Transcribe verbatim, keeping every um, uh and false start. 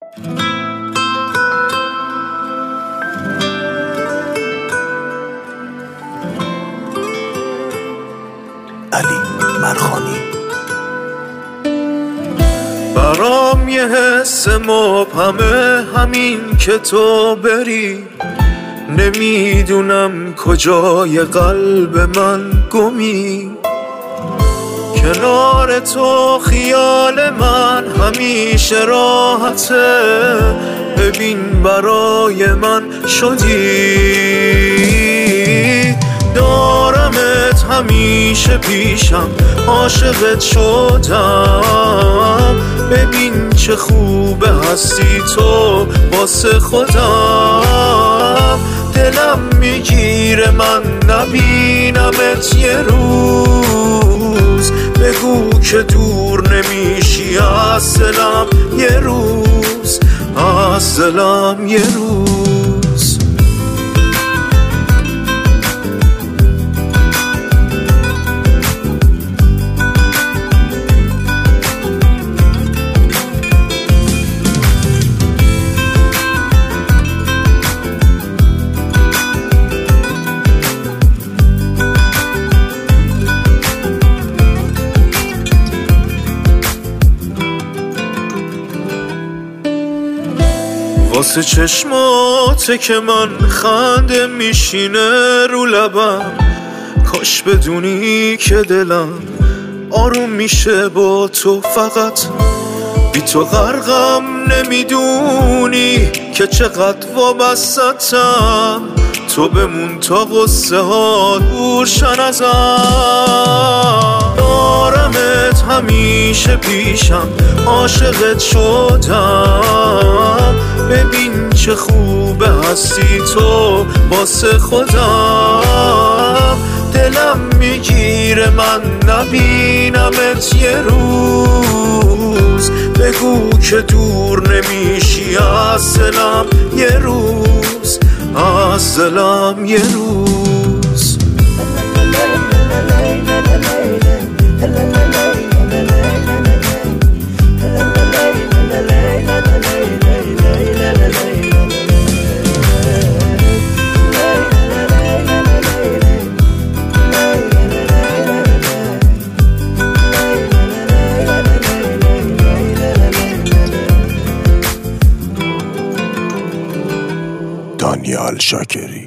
علی مرخانی. برام یه حس مبهمه همین که تو بری، نمیدونم کجای قلب من گمی. کنار تو خیال من همیشه راحته، ببین برای من شدی. دارمت همیشه پیشم، عاشقت شدم. ببین چه خوبه هستی تو واسه خودم. دلم میگیره من نبینمت یه روز، بگو که دور نمیشی از دلم یه روز، از دلم یه روز. واسه چشماته که من خنده میشینه رو لبم، کاش بدونی که دلم آروم میشه با تو. فقط بی تو غرقم، نمیدونی که چقدر وابستم. تو بمون تا غصه ها دورشن ازم. دارمت همیشه پیشم، عاشقت شدم. ببین چه خوبه هستی تو واسه خودم. دلم میگیره من نبینمت یه روز، بگو که دور نمیشی از دلم یه روز، از دلم یه روز. دانیال شاکری.